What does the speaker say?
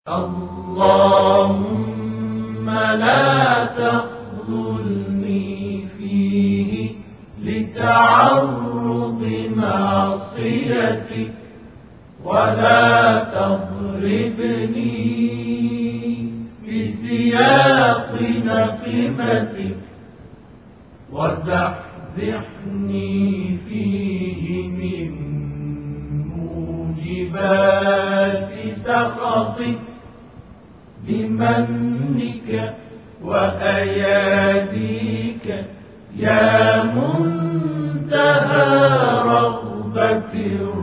اللهم لا تخذلني فيه لتعرض معصيتك، ولا تضربني بسياق نقمتك، وزحزحني فيه من موجبات سخطك بمنك وأياديك يا منتهى رغبة